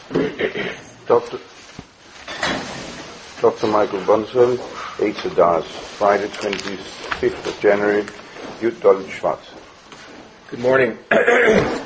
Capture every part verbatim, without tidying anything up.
Doctor Doctor Michael Bunzel, Eitz Das, Friday, twenty-fifth of January, Yud Daled Shvat. Good morning. I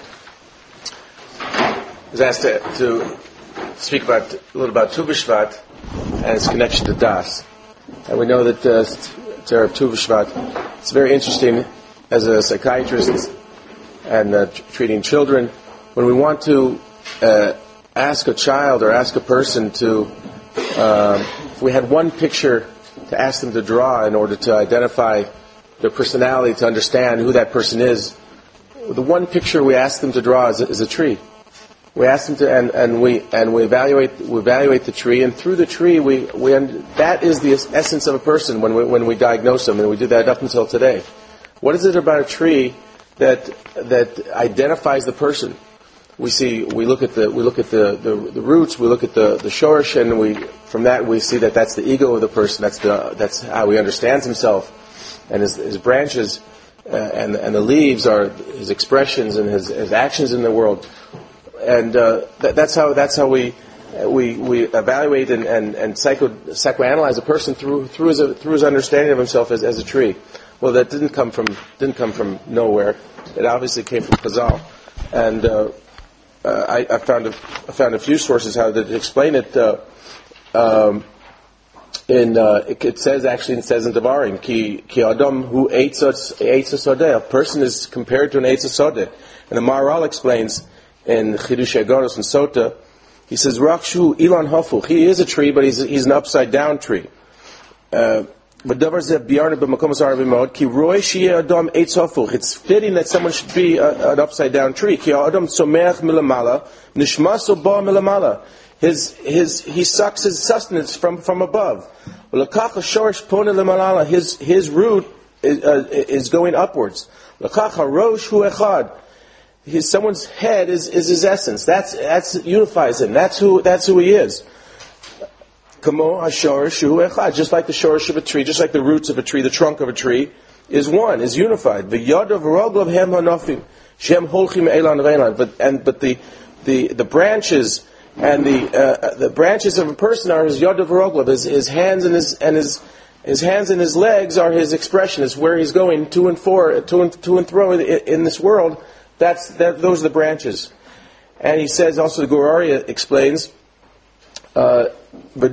was asked to, to speak about a little about Tu B'Shvat and its connection to Das. And we know that uh, it's Erev Tu B'Shvat. It's very interesting as a psychiatrist and uh, t- treating children. When we want to uh, ask a child or ask a person to, uh, if we had one picture to ask them to draw in order to identify their personality, to understand who that person is, the one picture we ask them to draw is a, is a tree. We ask them to, and, and we and we evaluate we evaluate the tree, and through the tree, we we that is the essence of a person when we when we diagnose them, and we do that up until today. What is it about a tree that that identifies the person? We see we look at the we look at the, the, the roots, we look at the the shorish, and we from that we see that that's the ego of the person. That's the that's how he understands himself, and his, his branches uh, and and the leaves are his expressions and his, his actions in the world. And uh, that, that's how that's how we we we evaluate and and, and psycho psychoanalyze a person through through his through his understanding of himself as, as a tree. Well, that didn't come from didn't come from nowhere. It obviously came from Chazal, and uh, uh, I, I found a I found a few sources how to explain it. Uh, um, in uh, it, it says actually it says in Devarim, ki ki adam hu eitz sodeh. A person is compared to an eitz sodeh, and the Maharal explains in Chidush Agoros and Sota, he says, Rakshu Ilan Hafuch. He is a tree, but he's he's an upside down tree. Uh, it's fitting that someone should be a, an upside down tree. His his he sucks his sustenance from, from above. His his root is, uh, is going upwards. His, someone's head is, is his essence. That's that's unifies him. That's who that's who he is. Just like the shorish of a tree, just like the roots of a tree, the trunk of a tree is one, is unified. But and but the the the branches and the uh, the branches of a person are his yod of roglav. His, his hands and his and his his hands and his legs are his expression. Is where he's going to and for to and to and fro in, in this world. That's that, those are the branches. And he says also, the Gur Aryeh explains, uh, every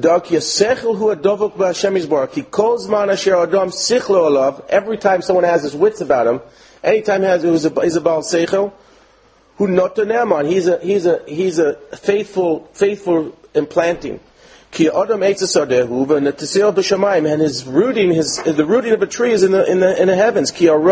time someone has his wits about him, anytime he has he's a, he's a Baal Seichel, who not to Naaman, he's a he's a he's a faithful faithful implanting. And his rooting his the rooting of a tree is in the in the in the heavens.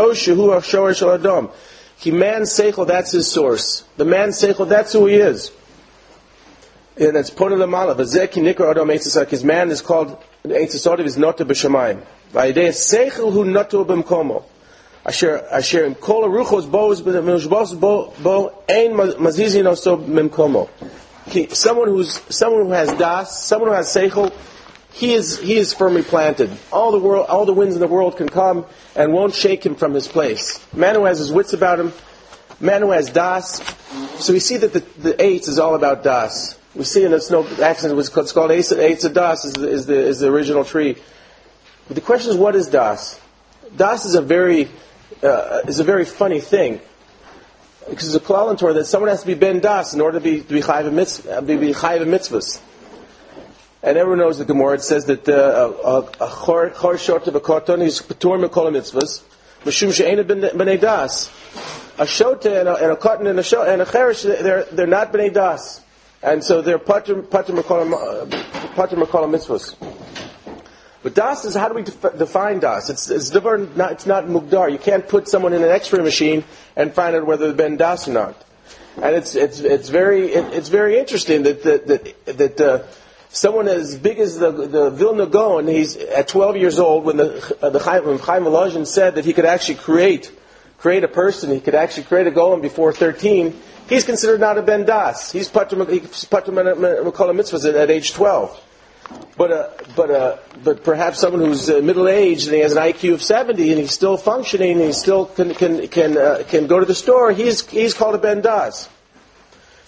He man seichel, that's his source. The man seichel, that's who he is. And it's put in the malav. His man is called Eitzasodev is not to b'shamayim. Vayidei seichel hu notu b'mkomo. Asher asher im kol aruchos bo b'mishbos bo bo ein mazizin oso b'mkomo. Someone who's someone who has das, someone who has seichel, he is he is firmly planted. All the world, all the winds in the world can come and won't shake him from his place. Man who has his wits about him, man who has das. So we see that the the eitz is all about das. We see, and it's no accident. It's called, it's called eitz of das is the, is the is the original tree. But the question is, what is das? Das is a very uh, is a very funny thing, because it's a klal in Torah that someone has to be ben das in order to be to be chayiv mitzvah, be, be chayiv mitzvahs. And everyone knows the Gemara. It says that a chor short of a karton is patur mekol mitzvahs, mishum she'ena b'nei das. A shota and a, and a cotton and a shota and a cherish, they're they're not b'nei das, and so they're patur patur mekol patur mekol mitzvahs. But das is, how do we def- define das? It's it's not it's not mugdar. You can't put someone in an X-ray machine and find out whether they've been das or not. And it's it's it's very it, it's very interesting that that that. that uh, Someone as big as the the Vilna Gaon, he's at twelve years old when the uh, the Chaim, when Chaim Volozhin said that he could actually create create a person, he could actually create a Golem before thirteen. He's considered not a Ben Das. He's Patur Mekol Mitzvahs at, at age twelve. But uh, but uh, but perhaps someone who's uh, middle aged and he has an I Q of seventy and he's still functioning, and he still can can can uh, can go to the store. He's he's called a Ben Das.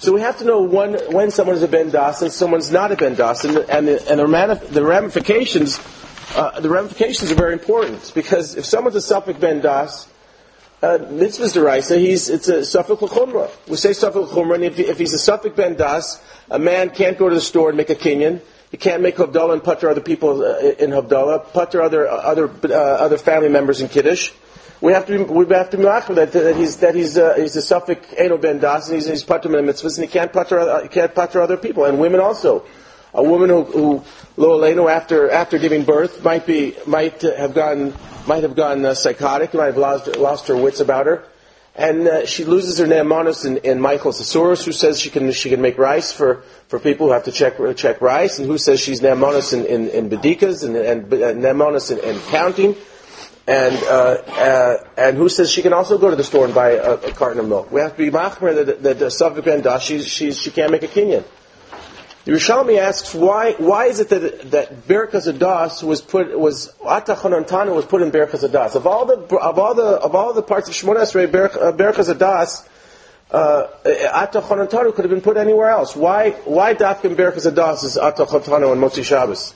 So we have to know when, when someone's a Ben Das and someone's not a Ben Das, and, and, the, and the, manif- the ramifications, uh, the ramifications are very important, because if someone's a Suffolk Ben Das, uh, mitzvah's deraisa, he's it's a Suffolk l'chumra. We say Suffolk l'chumra, and if, if he's a Suffolk Ben Das, a man can't go to the store and make a kinyan. He can't make Havdalah and putter other people uh, in Havdalah, putter other other uh, other family members in Kiddush. We have to be, we have to be machmir that, that he's that he's uh, he's a Suffolk Eino Ben Das, and he's he's putter in mitzvahs, and he can't putter uh, he can't putter other people, and women also. A woman who, who lo aleinu, after after giving birth might be might have gone might have gone uh, psychotic, might have lost lost her wits about her, and uh, she loses her ne'emanus in, in Michael Thesaurus, who says she can she can make rice for, for people who have to check check rice, and who says she's ne'emanus in, in, in bedikas and and uh, ne'emanus in, in counting, and uh, uh, and who says she can also go to the store and buy a, a carton of milk. We have to be machmer that that, that Suffolk Ben Das, she she she can't make a kinyan. The Yerushalmi asks why why is it that that Berachas Hadas was put was Ata Chanantanu was put in Berachas Hadas, of all the of all the of all the parts of Shemona Esrei, Berachas Hadas, uh, Ata Chanantanu could have been put anywhere else. Why why Dafka in Berachas Hadas is Ata Chanantanu and Motzi Shabbos?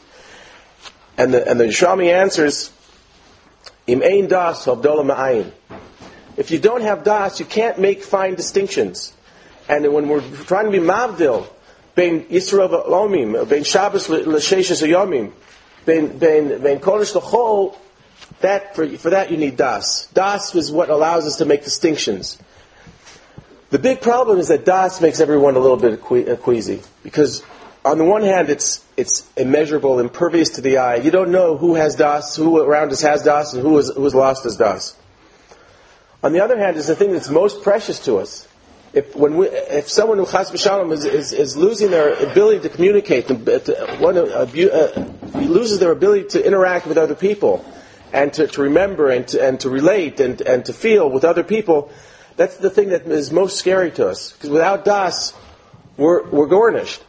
And the and the Yerushalmi answers, Im ein das Havdalah ma'ayin. If you don't have das, you can't make fine distinctions. And when we're trying to be mavdil, Bein Yisrael v'Omim, Bein Shabbos l'Sheshes Yomim, Bein Bein Bein Kodesh l'Chol, that for, for that you need das. Das is what allows us to make distinctions. The big problem is that das makes everyone a little bit queasy, because on the one hand it's it's immeasurable, impervious to the eye. You don't know who has das, who around us has das, and who is who has lost his das. On the other hand, is the thing that's most precious to us. If when we, if someone who chas v'shalom is, is, is losing their ability to communicate, to, to, one, uh, uh, loses their ability to interact with other people, and to, to remember and to, and to relate and and to feel with other people, that's the thing that is most scary to us. Because without das, we're we're garnished,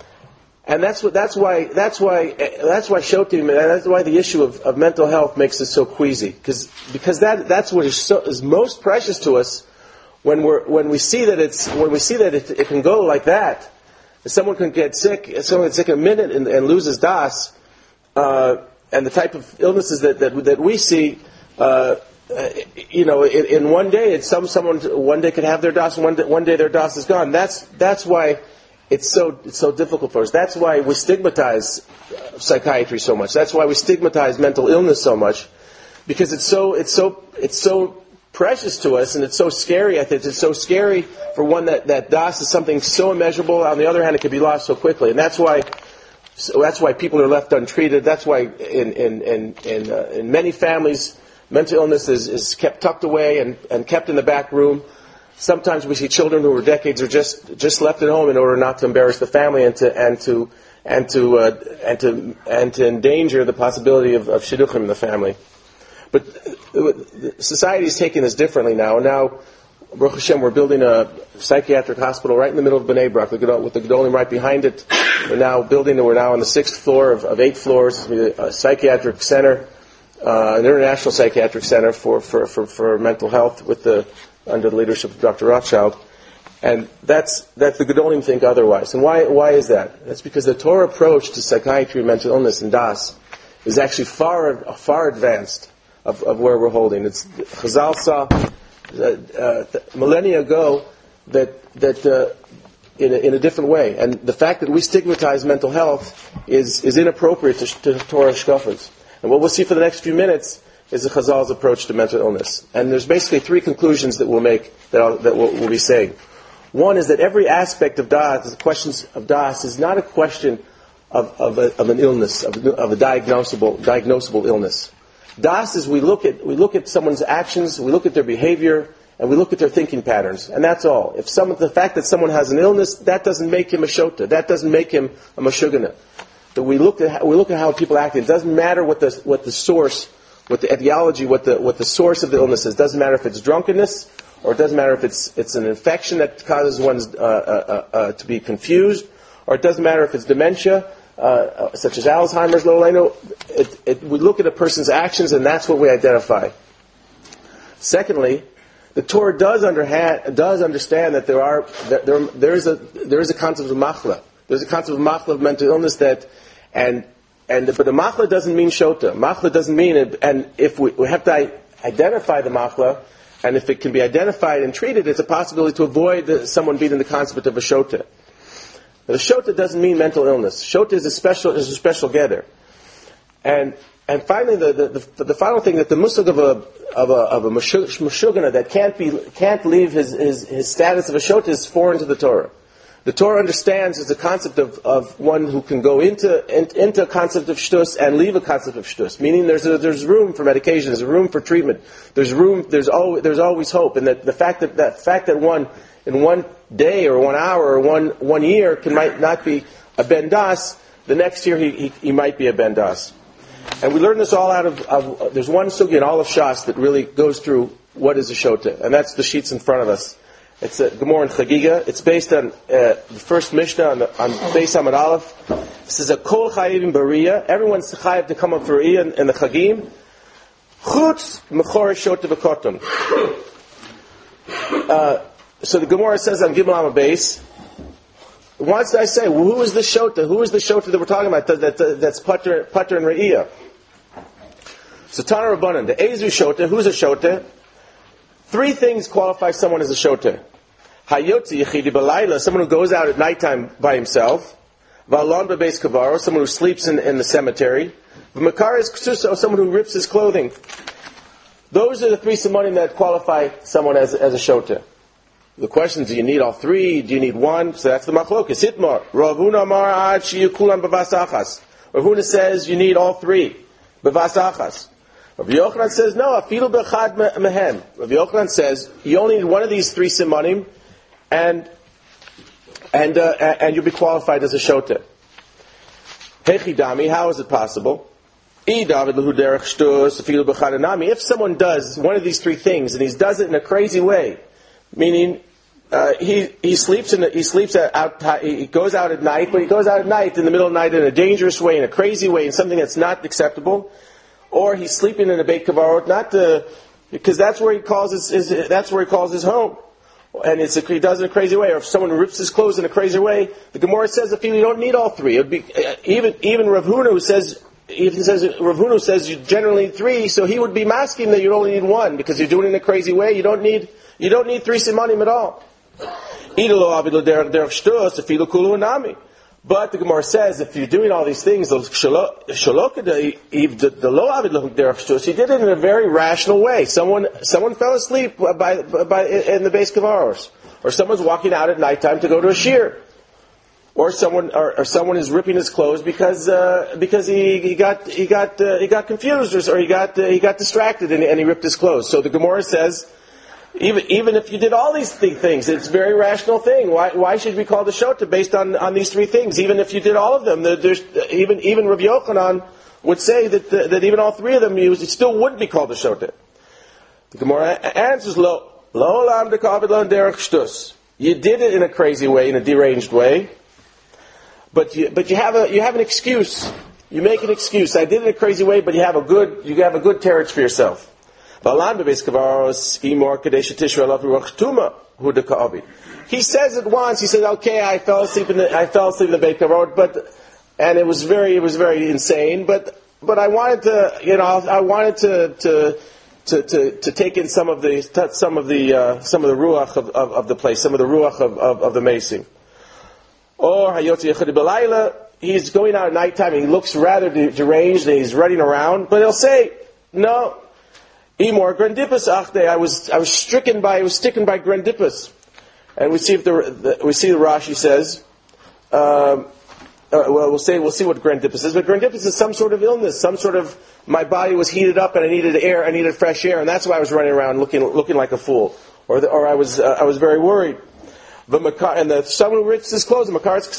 and that's what that's why that's why that's why shotim, and that's why the issue of, of mental health makes us so queasy. Because because that that's what is so, is most precious to us. When we when we see that it's when we see that it, it can go like that, someone can get sick, someone can get sick in a minute and, and loses das, uh, and the type of illnesses that that, that we see, uh, you know, in, in one day, it's some someone one day could have their das, and one day, one day their das is gone. That's that's why it's so it's so difficult for us. That's why we stigmatize psychiatry so much. That's why we stigmatize mental illness so much, because it's so it's so it's so. precious to us, and it's so scary. I think it's so scary for one that, that das is something so immeasurable. On the other hand, it can be lost so quickly, and that's why so that's why people are left untreated. That's why in in in in, uh, in many families, mental illness is, is kept tucked away and, and kept in the back room. Sometimes we see children who are decades are just just left at home in order not to embarrass the family and to and to and to uh, and to and to endanger the possibility of, of shidduchim in the family. But society is taking this differently now. And now, Baruch Hashem, we're building a psychiatric hospital right in the middle of Bnei Brak, with the Gedolim right behind it. We're now building, we're now on the sixth floor of, of eight floors, a psychiatric center, uh, an international psychiatric center for, for, for, for mental health with the under the leadership of Doctor Rothschild. And that's that's the Gedolim think otherwise. And why why is that? That's because the Torah approach to psychiatry, mental illness, and das is actually far far advanced. Of, of where we're holding. It's Chazal saw uh, uh, millennia ago that that uh, in, a, in a different way, and the fact that we stigmatize mental health is is inappropriate to, to Torah shkafas. And what we'll see for the next few minutes is the Chazal's approach to mental illness. And there's basically three conclusions that we'll make that I'll, that we'll, we'll be saying. One is that every aspect of das, the questions of das, is not a question of of, a, of an illness, of, of a diagnosable diagnosable illness. Das is we look at we look at someone's actions, we look at their behavior, and we look at their thinking patterns, and that's all. If some the fact that someone has an illness, that doesn't make him a shota, that doesn't make him a mashugana. That we look at we look at how people act. It doesn't matter what the what the source, what the etiology, what the what the source of the illness is. It doesn't matter if it's drunkenness, or it doesn't matter if it's it's an infection that causes one uh, uh, uh, to be confused, or it doesn't matter if it's dementia. Uh, such as Alzheimer's, Loleno, it, it, we look at a person's actions and that's what we identify. Secondly, the Torah does, underhand, does understand that there are that there, there is a there is a concept of machla. There's a concept of machla, of mental illness, that and and but the machla doesn't mean shota. Machla doesn't mean it, and if we, we have to identify the machla, and if it can be identified and treated, it's a possibility to avoid the, someone being in the concept of a shota. Now, the shota doesn't mean mental illness. Shota is a special is a special gather, and and finally the the, the, the final thing, that the musag of a of a of a meshugana that can't be can't leave his, his his status of a shota is foreign to the Torah. The Torah understands as a concept of, of one who can go into in, into a concept of shtus and leave a concept of shtus, meaning there's a, there's room for medication, there's room for treatment, there's room there's always there's always hope, and that the fact that that fact that one in one day or one hour or one one year can might not be a ben das, the next year he he, he might be a ben das. And we learn this all out of, of uh, there's one sugi in all of Shas that really goes through what is a shota, and that's the sheets in front of us. It's a Gemara in Chagiga. It's based on uh, the first Mishnah on, the, on Beis Hamad Aleph. This is a kol chayivim b'riyah. Everyone's chayiv to come up for riyah in, in the Chagim. Chutz mechor shota v'koton. Uh, so the Gemara says on Gimel Amud Beis, once I say, well, who is the shota? Who is the shota that we're talking about? That, that, that's Pater, Pater and Re'iyah. So Tana Rabbanan, the Ezu shota, who's a shota? Three things qualify someone as a shota. Hayotzi yechidi b'layla, someone who goes out at nighttime by himself. V'alon b'beis kavaro, someone who sleeps in, in the cemetery. V'makaris ksuso, someone who rips his clothing. Those are the three simonim that qualify someone as, as a shota. The question is, do you need all three? Do you need one? So that's the machlokas. Hitmar. Rav Huna amar ad shiyu kulam b'vas achas. Rav Huna says you need all three. B'vas achas. Rav Yochanan says no. Afilu b'chad mehem. Rav Yochanan says you only need one of these three simonim, and and uh, and you'll be qualified as a shota. Hechidami. How is it possible? If someone does one of these three things and he does it in a crazy way, meaning uh, he he sleeps in the, he sleeps out he goes out at night, but he goes out at night in the middle of the night in a dangerous way, in a crazy way, in something that's not acceptable, or he's sleeping in a beit kavarot, not to, because that's where he calls his, his that's where he calls his home, and it's a, he does it in a crazy way. Or if someone rips his clothes in a crazy way, the Gemara says if you don't need all three, it'd be uh, even even Rav Huna who says. If he says Rav Huna says you generally need three, so he would be masking that you only need one because you're doing it in a crazy way. You don't need you don't need three simanim at all. But the Gemara says if you're doing all these things, those he did it in a very rational way. Someone someone fell asleep by, by in the Beis Kavaros, or someone's walking out at nighttime to go to a shir. Or someone, or, or someone is ripping his clothes because uh, because he, he got he got uh, he got confused, or, or he got uh, he got distracted and, and he ripped his clothes. So the Gemara says, even even if you did all these th- things, it's a very rational thing. Why why should we call the shota based on, on these three things? Even if you did all of them, there, there's even even Rabbi Yochanan would say that the, that even all three of them, it still wouldn't be called the shota. The Gemara answers, lo lo lam dekavid lo derech shtus. You did it in a crazy way, in a deranged way. But you, but you have a, you have an excuse. You make an excuse. I did it in a crazy way, but you have a good, you have a good terrorage for yourself. He says it once. He says, "Okay, I fell asleep in the, I fell asleep in the Beit Kavod, but and it was very, it was very insane. But but I wanted to, you know, I wanted to to to, to, to take in some of the some of the uh, some of the ruach of, of, of the place, some of the ruach of, of, of the macing." Or Hayotzi Yechidi B'Layla, he's going out at nighttime and he looks rather deranged and he's running around, but he'll say, no, Imor Grandipus Achte, I was I was stricken by I was stricken by Grandipus. And we see if the, the we see the Rashi says, um, uh, well we'll say we'll see what Grandipus is, but Grandipus is some sort of illness, some sort of my body was heated up and I needed air, I needed fresh air, and that's why I was running around looking looking like a fool, or the, or I was uh, I was very worried. And the someone who rips his clothes,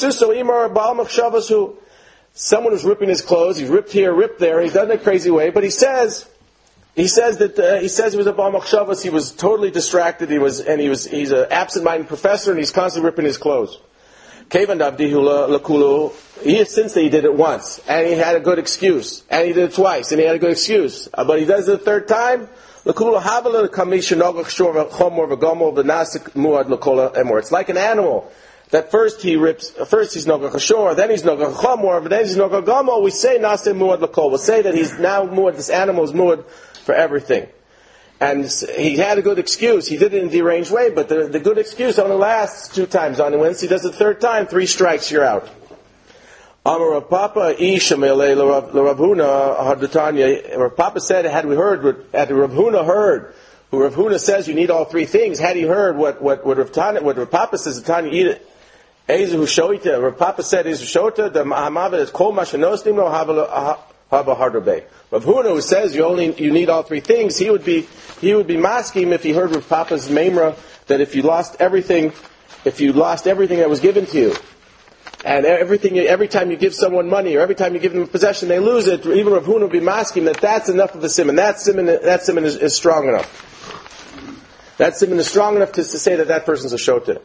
someone who's ripping his clothes, he's ripped here, ripped there, he's done it in a crazy way, but he says, he says that uh, he says he was a Baal Machshavas, he was totally distracted, he was, and he was, he's an absent-minded professor, and he's constantly ripping his clothes. He, since that he did it once, and he had a good excuse, and he did it twice, and he had a good excuse, but he does it the third time, It's like an animal. That first he rips, first he's Nogach Ashor, then he's Nogach Chomor, then he's Nogach Gomor. We say Nase Muad L'Kol. We'll say that he's now Muad, this animal is Muad for everything. And he had a good excuse. He did it in a deranged way, but the, the good excuse only lasts two times. On once he does it the third time, three strikes, you're out. Amar Rav Papa Ishamele Rav Huna Hadutanya. Rav Papa said, had we heard, had Rav Huna heard, who Rav Huna says you need all three things, had he heard what what what Rav Tanya, what Rav Papa says, the Tanya eat it. Ezu Shoita. Rav Papa said, Ezu Shota. The Mahamavet is Kol Mashanosnim Lo Hava Hava Hardobe. Rav Huna, who says you only you need all three things, he would be he would be masking if he heard Rav Papa's Memra that if you lost everything, if you lost everything that was given to you, and everything every time you give someone money or every time you give them a possession they lose it, even Rav Huna would be masking that that's enough of a simon. That simon that simon is, is strong enough. That simon is strong enough to, to say that that person's a shota.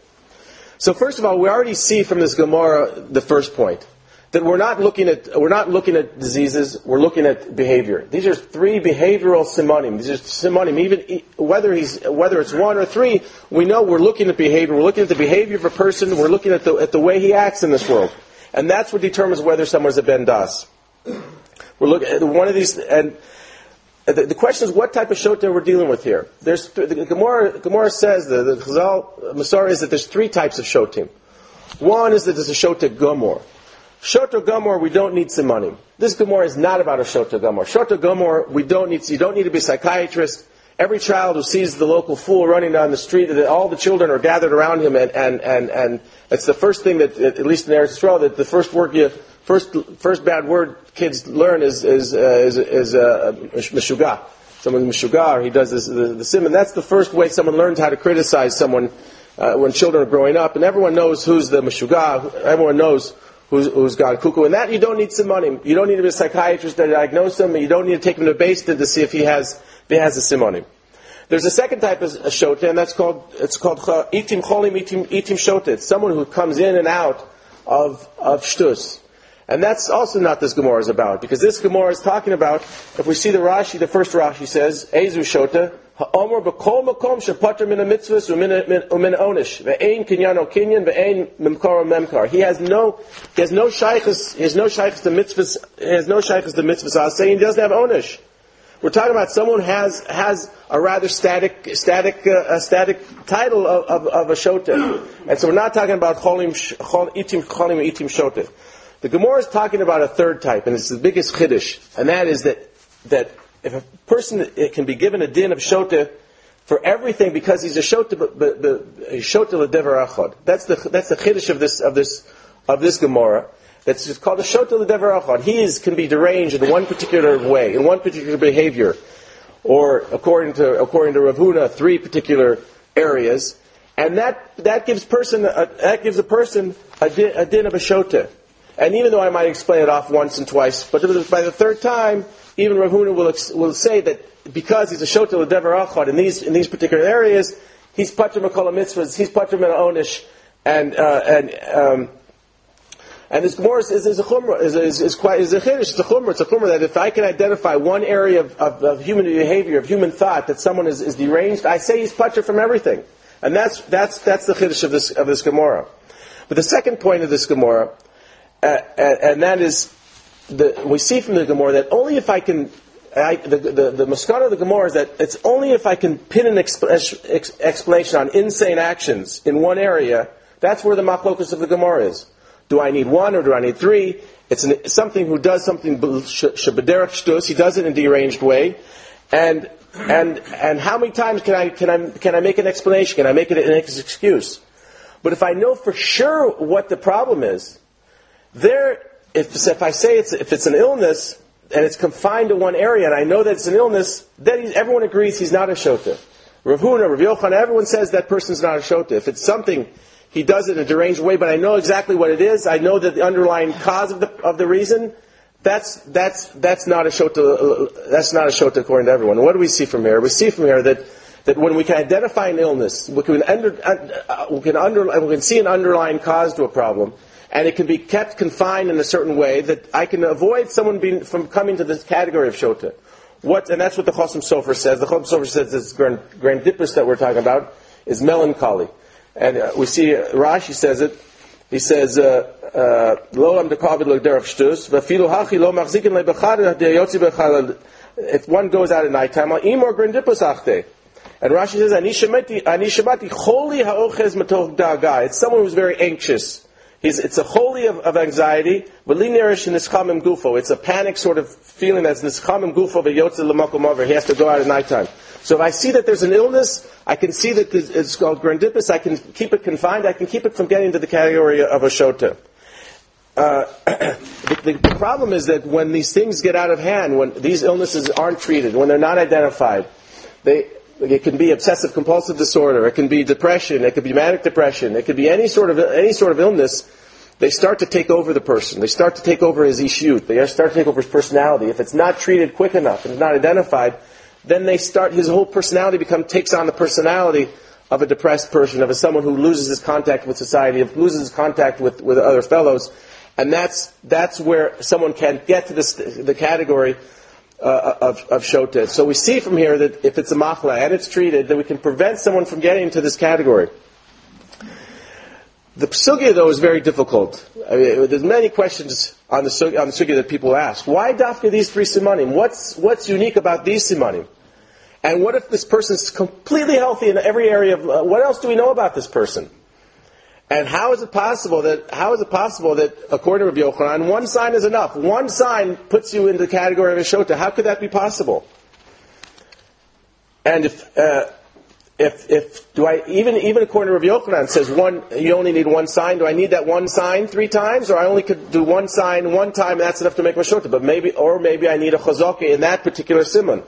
So first of all, we already see from this Gemara the first point. That we're not looking at we're not looking at diseases. We're looking at behavior. These are three behavioral simonim. These are simonim. Even whether he's whether it's one or three, we know we're looking at behavior. We're looking at the behavior of a person. We're looking at the at the way he acts in this world, and that's what determines whether someone's a ben das. We're looking at one of these, and the, the question is what type of shota we're dealing with here. There's the Gemara. Gemara says the the Chazal Masar is that there's three types of shotim. One is that there's a shota gomor. Shota Gomor, we don't need simonim. This Gomor is not about a Shota Gomor. Shota Gomor, we don't need. You don't need to be a psychiatrist. Every child who sees the local fool running down the street, all the children are gathered around him, and and and, and it's the first thing that, at least in Eretz Yisrael, that the first word you first first bad word kids learn is is uh, is is uh, meshuga. Someone's meshuga, or he does this, the, the sim, and that's the first way someone learns how to criticize someone uh, when children are growing up, and everyone knows who's the meshuga. Everyone knows Who's, who's gone cuckoo. And that you don't need simonim. You don't need to be a psychiatrist to diagnose him. You don't need to take him to Beis Din to see if he has if he has a simonim. There's a second type of shota, and that's called it's called itim cholim itim itim shota. It's someone who comes in and out of of shtus, and that's also not this Gemara is about, because this Gemara is talking about. If we see the Rashi, the first Rashi says ezu shota. Ha'omer b'kol makom shepater min ha'mitzvahs u'min ha'onish ve'ein kinyano kinyan ve'ein memkar memkar. He has no, he has no shaykhs, he has no shaykhs to mitzvahs, he has no shaykhs to mitzvahs. I was saying he doesn't have onish. We're talking about someone who has has a rather static, static, uh, a static title of, of, of a shota, and so we're not talking about cholim, cholim itim cholim itim shota. The Gemara is talking about a third type, and it's the biggest chiddush, and that is that that. If a person can be given a din of shota for everything because he's a shota, but, but, but a shota l'dever achad. That's the that's the chiddush of this of this of this Gemara. That's just called a shota l'dever achad. He is can be deranged in one particular way, in one particular behavior, or according to according to Rav Huna, three particular areas, and that that gives person a, that gives a person a din, a din of a shota. And even though I might explain it off once and twice, but by the third time, even Rav Huna will will say that because he's a shota l'dever achad in these in these particular areas, he's patur m'kol mitzvahs, he's patur min ha'onish, and uh, and um, and this Gemara is, is, is a chumrah, is, is, is quite is a chiddush, it's a chumrah, it's a chumrah that if I can identify one area of, of, of human behavior, of human thought, that someone is, is deranged, I say he's patur from everything, and that's that's that's the chiddush of this of this Gemara. But the second point of this Gemara. Uh, and, and that is, the, we see from the Gemara that only if I can, I, the, the, the maskana of the Gemara is that it's only if I can pin an exp, ex, explanation on insane actions in one area, that's where the machlokus of the Gemara is. Do I need one or do I need three? It's an, something who does something, shebederach shtus, he does it in a deranged way, and and and how many times can I can I can I make an explanation? Can I make it an excuse? But if I know for sure what the problem is, there, if, if I say it's if it's an illness and it's confined to one area, and I know that it's an illness, then he's, everyone agrees he's not a shota. Rav Huna, Rav Yochanan, everyone says that person's not a shota. If it's something, he does it in a deranged way, but I know exactly what it is. I know that the underlying cause of the of the reason. That's that's that's not a shota. That's not a shota according to everyone. What do we see from here? We see from here that. That when we can identify an illness, we can, under, uh, we, can under, we can see an underlying cause to a problem, and it can be kept confined in a certain way that I can avoid someone being from coming to this category of shota. What, and that's what the Chosam Sofer says. The Chosam Sofer says this grand, grandipus that we're talking about is melancholy. And uh, we see uh, Rashi says it. He says, Lo lam dekavid lo derech shtus, v'afilu hachi lo machzikin lebechad deyotzi bechad. If one goes out at nighttime, imor grandipus achte. And Rashi says, Ani shemati, ani shemati choli ha'ochez matoch da'aga. It's someone who's very anxious. He's, it's a holy of, of anxiety. It's a panic sort of feeling that's nischamim gufo v'yotze l'makom over. He has to go out at nighttime. So if I see that there's an illness, I can see that it's called grandipus. I can keep it confined. I can keep it from getting into the category of a shota. Uh, the, the, the problem is that when these things get out of hand, when these illnesses aren't treated, when they're not identified, they it can be obsessive compulsive disorder, it can be depression, it could be manic depression, it could be any sort of any sort of illness. They start to take over the person. They start to take over his ishut. They start to take over his personality. If it's not treated quick enough and it's not identified, then they start his whole personality become takes on the personality of a depressed person, of a, someone who loses his contact with society, of loses his contact with, with other fellows. And that's that's where someone can get to this, the category uh, of, of shota. So we see from here that if it's a machla and it's treated, then we can prevent someone from getting into this category. The sugya, though, is very difficult. I mean, there's many questions on the sugya, on the sugya that people ask. Why dafka these three simanim? What's what's unique about these simanim? And what if this person's completely healthy in every area of? Uh, what else do we know about this person? And how is it possible that how is it possible that according to Rabbi Yochanan, one sign is enough? One sign puts you in the category of a shota. How could that be possible? And if uh, if if do I even even according to Rabbi Yochanan says one you only need one sign. Do I need that one sign three times, or I only could do one sign one time and that's enough to make my shota? But maybe or maybe I need a chazaka in that particular simon.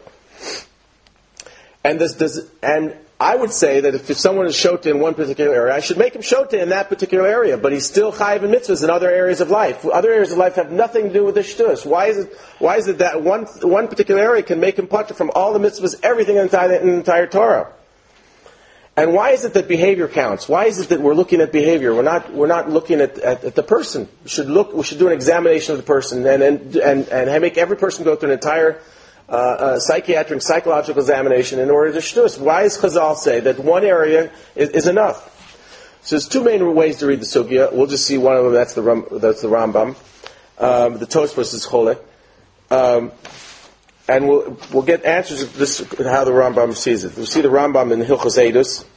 And this does and. I would say that if, if someone is shota in one particular area, I should make him shota in that particular area, but he's still chayiv in mitzvahs in other areas of life. Other areas of life have nothing to do with the shtus. Why is it? Why is it that one one particular area can make him patur from all the mitzvahs, everything in the entire, in the entire Torah? And why is it that behavior counts? Why is it that we're looking at behavior? We're not we're not looking at, at, at the person. We should look. We should do an examination of the person and and and, and make every person go through an entire. Uh, a psychiatric, psychological examination in order to shtus. Why does Chazal say that one area is, is enough? So there's two main ways to read the sugya. We'll just see one of them. That's the Ram, that's the Rambam. Um, the Tosfos is Cholek, um, and we'll we'll get answers to this how the Rambam sees it. We'll see the Rambam in Hilchos Eidus.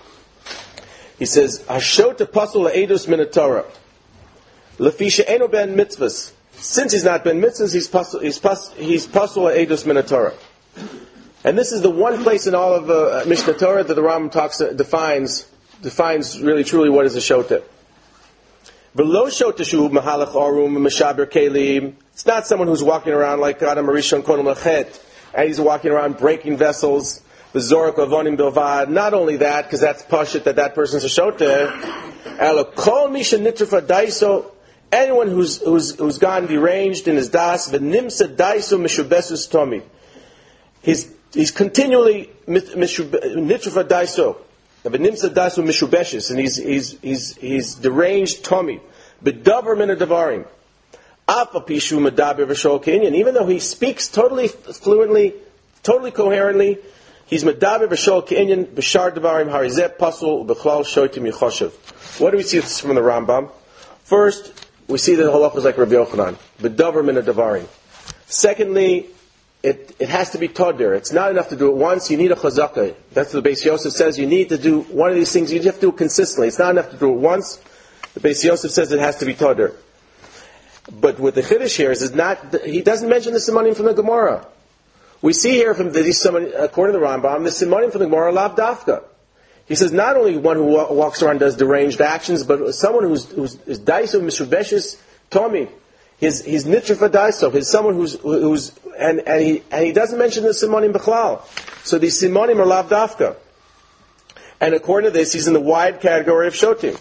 He says, "Hashota pasul Eidus min Torah, lefisha eno ben mitzvahs." Since he's not ben mitzvahs, he's pasul, he's pasul, he's pasul edus min Torah. And this is the one place in all of uh, Mishnah Torah that the Rambam talks uh, defines defines really truly what is a shota. Below shota shu mahalach arum meshaber kelim. It's not someone who's walking around like Adam Arishon Konim Lachet, and he's walking around breaking vessels. The zorak avonim bilvad. Not only that, because that's pashut that that person's a shota. Elo kol misha nitrafa daiso. Anyone who's, who's, who's gone deranged in his das, v'nimsa daiso mishubesus tomi. He's, he's continually nitrafa daiso, v'nimsa daiso mishubeshes, and he's, he's, he's, he's deranged tomi. B'davar min adavarim. Afa pishu medaber v'shol kinyan. Even though he speaks totally fluently, totally coherently, he's medaber v'shol kinyan, b'shar davarim harizeh pasul, b'chlal shoitim yichoshev. What do we see from the Rambam? First, we see that the halacha is like Rabbi Yochanan, b'davar min adavarim. Secondly, it, it has to be toder. It's not enough to do it once. You need a chazaka. That's what the Beis Yosef says. You need to do one of these things. You have to do it consistently. It's not enough to do it once. The Beis Yosef says it has to be toder. But with the chiddush here is not. He doesn't mention the simanim from the Gemara. We see here from the according to the Rambam, the simanim from the Gemara lav dafka. He says not only one who walks around does deranged actions, but someone who's who's is daiso mishubeshes tomi. His his nitrafa daiso. He's someone who's who's and and he and he doesn't mention the simonim b'chlal. So these simonim are lav dafka. And according to this, he's in the wide category of shotim.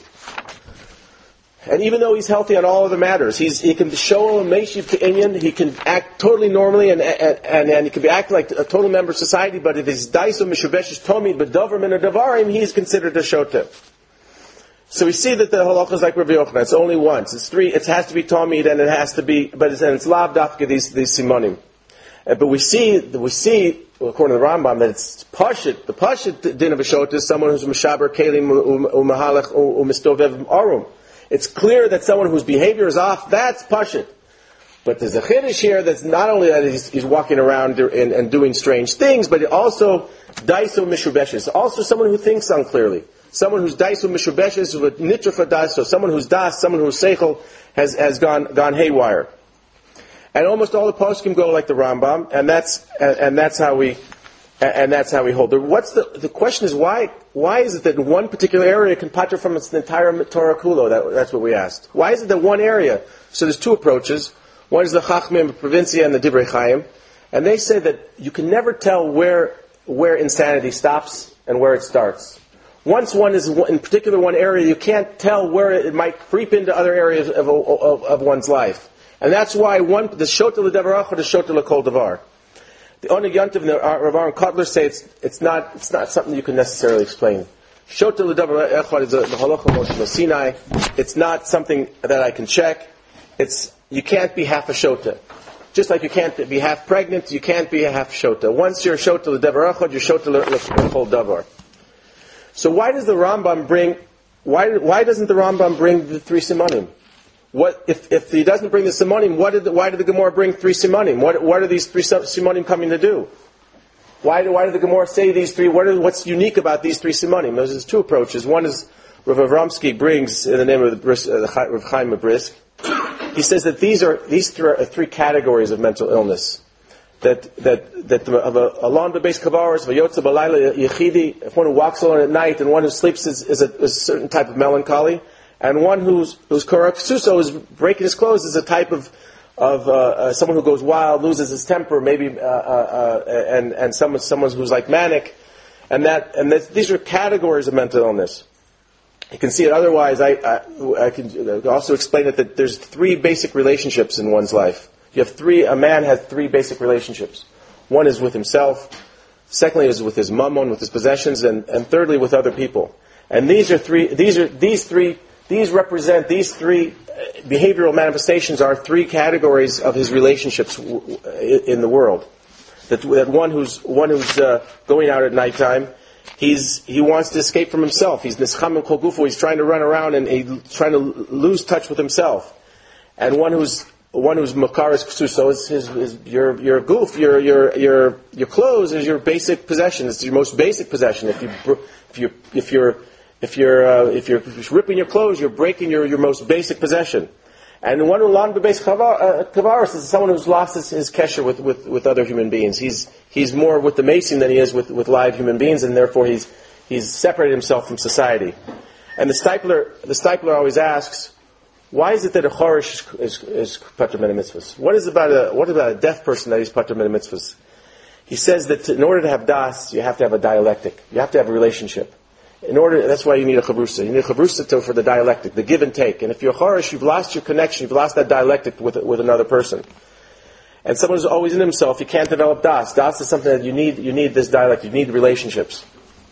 And even though he's healthy on all other matters, he's, he can show a meishiv ke'inyan, he can act totally normally, and, and, and, and he can be acting like a total member of society, but if he's daiso mishubesh tomid b'davar min adavarim, he's considered a shota. So we see that the halacha is like Rabbi Yochanan. It's only once. It's three. It has to be tomid, and it has to be, but it's, and it's lav dafka these these simonim. Uh, but we see, we see, according to the Rambam, that it's Pashit. The Pashit din of a shota is someone who's Meshaber Kelim U'Mahalach U'Mistovev Arum. It's clear that someone whose behavior is off, that's Pashit. But there's a Chiddush here that's not only that he's, he's walking around and, and doing strange things, but also Daiso Mishubeshes. Also someone who thinks unclearly. Someone who's Daiso Mishubeshes with Nitra for Daiso. Someone who's Das, someone who's Seichel has, has gone, gone haywire. And almost all the poskim go like the Rambam, and that's, and, and that's how we, and that's how we hold. What's the, the question is why, why is it that in one particular area can patra from its entire Torah Kulo? That, that's what we asked. Why is it that one area? So there's two approaches. One is the Chachmim, Provincia, and the Divrei Chaim. And they say that you can never tell where, where insanity stops and where it starts. Once one is in particular one area, you can't tell where it might creep into other areas of, of, of one's life. And that's why one, the Shota L'Davar Echad is Shota L'Kol Davar. The Oneg Yontiv and the Rav Aaron Kotler say it's, it's not, it's not something you can necessarily explain. Shota L'Davar Echad is the Halacha Moshe Sinai. It's not something that I can check. It's, you can't be half a Shota. Just like you can't be half pregnant, you can't be a half Shota. Once you're Shota L'Davar Echad, you're Shota L'Kol Davar. So why does the Rambam bring, why, why doesn't the Rambam bring the three Simanim? What if, if he doesn't bring the Simanim? What did the, why did the Gemara bring three Simanim? What what are these three Simanim coming to do? Why do why did the Gemara say these three? What are, what's unique about these three Simanim? There's two approaches. One is Rav Avramsky brings in the name of the Bris, uh, Rav Chaim Brisk. He says that these are these three, are three categories of mental illness. That that that of a alon bebeis kavaros v'yotza b'layla yechidi. If one who walks alone at night and one who sleeps is, is, a, is a certain type of melancholy. And one who's who's korak suso is breaking his clothes is a type of of uh, uh, someone who goes wild, loses his temper, maybe, uh, uh, uh, and and someone someone who's like manic, and that and this, these are categories of mental illness. You can see it otherwise. I I, I can also explain it that there's three basic relationships in one's life. You have three. A man has three basic relationships. One is with himself. Secondly, is with his mammon, with his possessions, and, and thirdly, with other people. And these are three. These are these three. These represent, these three behavioral manifestations are three categories of his relationships w- in the world. That, that one who's one who's uh, going out at nighttime, he's he wants to escape from himself. He's nischam kol gufo. He's trying to run around and he's trying to lose touch with himself. And one who's one who's makaris ksuso is his, his your your goof, your your your your clothes is your basic possession. It's your most basic possession. If you if you if you're If you're uh, if you're ripping your clothes, you're breaking your, your most basic possession. And one who lan bebeis kavaris is someone who's lost his, his kesher with, with, with other human beings. He's he's more with the mason than he is with, with live human beings, and therefore he's he's separated himself from society. And the Steipler the Steipler always asks, why is it that a chorish is is patur min mitzvahs? What is about a what about a deaf person that he's patur min mitzvahs? He says that in order to have das, you have to have a dialectic. You have to have a relationship. In order, that's why you need a chavrusa. You need a chavrusa to, for the dialectic, the give and take. And if you're chorish, you've lost your connection, you've lost that dialectic with with another person. And someone who's always in himself, you can't develop das. Das is something that you need. You need this dialect. You need relationships.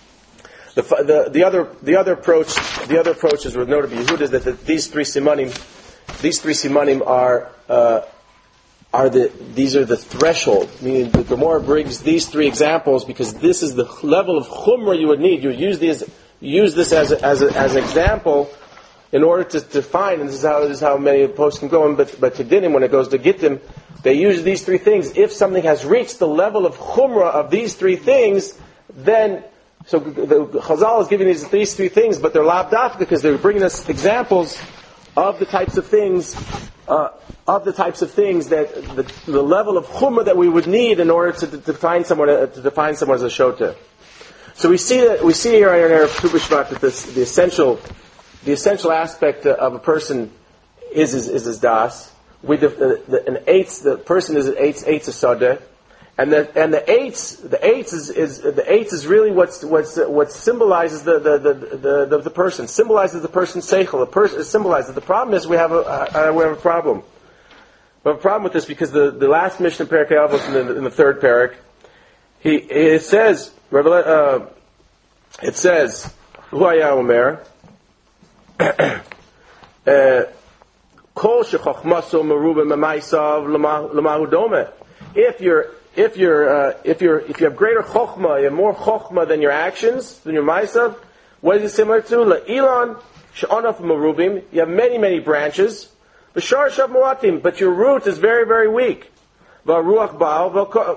The the, the other the other approach the other approach is with Noda B'Yehuda is that the, these three simanim, these three simanim are uh, are the these are the threshold. Meaning the Gemara brings these three examples because this is the level of chumrah you would need. You use these use this as a, as a, as an example in order to define. And this is how this is how many posts can go. And but but Kedinim, when it goes to Gittim, they use these three things. If something has reached the level of chumrah of these three things, then so the Chazal is giving these these three things, but they're labdaf because they're bringing us examples of the types of things. Uh, of the types of things that the, the level of chumrah that we would need in order to, to define someone uh, to define someone as a shota. So we see that we see here in Erev Tu B'Shvat that this, the essential the essential aspect of a person is is, is his das. With the, the, the an eitz, the person is an eitz eitz asada, and the and the eitz the eitz is, is the eitz is really what's what's what symbolizes the the, the the the the person symbolizes the person's seichel. The person symbolizes. The problem is we have a uh, we have a problem. We have a problem with this because the, the last Mishnah in Perek Avos in the, in the third parak, he it says uh, it says Hu haya omer kol shechachmaso meruba memaisav lemahu dome. If your if you're uh, if you're if you have greater chokhmah, you have more chokhmah than your actions, than your ma'asav, what is it similar to? Le'ilan she'anaf merubim. You have many many branches. V'shar shav muatim, but your root is very very weak. V'ruach baal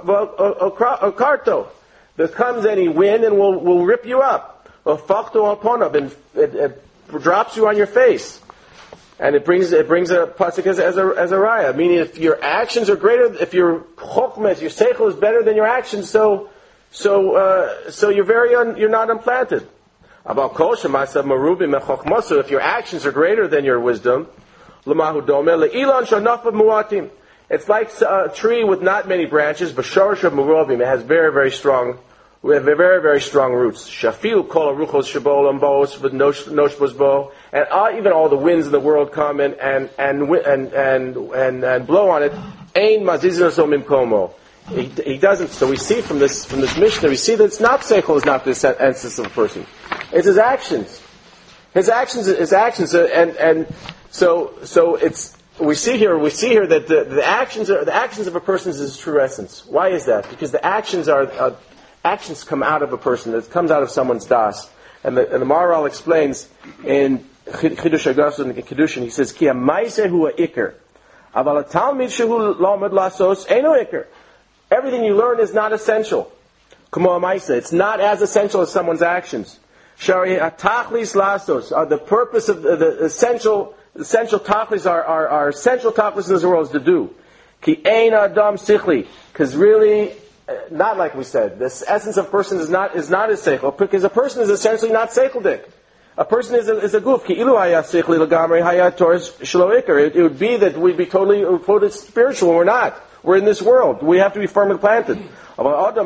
v'karto. There comes any wind and will will rip you up. V'fachto alponav, and it, it drops you on your face. And it brings it brings a pasuk as, as a as a raya, meaning if your actions are greater, if your chokhmah, your seichel is better than your actions, so so uh, so you're very un, you're not implanted. About kol shemasav merubim mechokhmah. So if your actions are greater than your wisdom, lamahu domeh leilan shanafav muatim. It's like a tree with not many branches, but shorosh of merubim. It has very very strong. We have very, very strong roots. Shafiu kol aruchos shabolam bos with noshbos bo, and uh, even all the winds in the world come and and and and and and, and blow on it. Ein maziznos mimkomo. He he doesn't. So we see from this from this Mishnah, we see that it's not seichel is not the essence of a person. It's his actions. His actions, his actions, and and so so it's. We see here, we see here that the, the actions are the actions of a person is his true essence. Why is that? Because the actions are. are Actions come out of a person. It comes out of someone's das. And the, and the Maharal explains in Chidush Agasson and Kedushin, he says, Ki ha'maaseh hu ha'ikr, aval ha'talmid shehu lamed lasos eino ikr. Everything you learn is not essential. Kamo ha'maaseh. It's not as essential as someone's actions. Shari ha'tachlis lasos. Uh, the purpose of the, the essential, essential tachlis, are, are, are essential tachlis in this world is to do. Ki ein adam sichli. Because really, not like we said. This essence of person is not is not as seichel, because a person is essentially not seichel-dik. A person is a, is a goof. Ki ilu haya seichli l'gamrei haya toras shelo ikar. It would be that we'd be totally, totally spiritual, and we're not. We're in this world. We have to be firmly planted. What's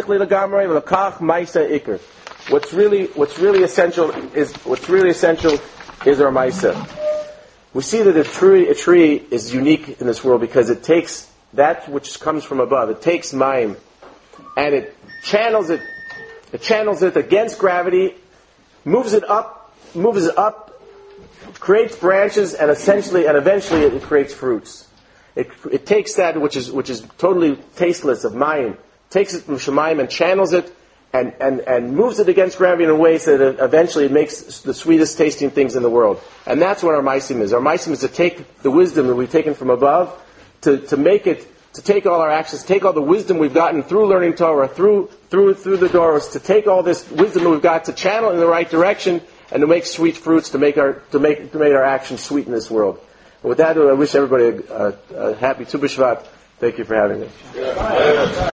really what's really essential is what's really essential is our ma'aseh. We see that a tree a tree is unique in this world because it takes that which comes from above. It takes mayim and it channels it. It channels it against gravity, moves it up, moves it up, creates branches, and essentially and eventually it, it creates fruits. It it takes that which is which is totally tasteless of mayim, takes it from shemayim and channels it, and, and, and moves it against gravity in a way so that it eventually it makes the sweetest tasting things in the world. And that's what our maisim is. Our maisim is to take the wisdom that we've taken from above, to, to make it, to take all our actions, take all the wisdom we've gotten through learning Torah, through through through the doors, to take all this wisdom that we've got, to channel it in the right direction, and to make sweet fruits, to make our to make to make our actions sweet in this world. And with that, I wish everybody a, a, a happy Tu B'Shvat. Thank you for having me.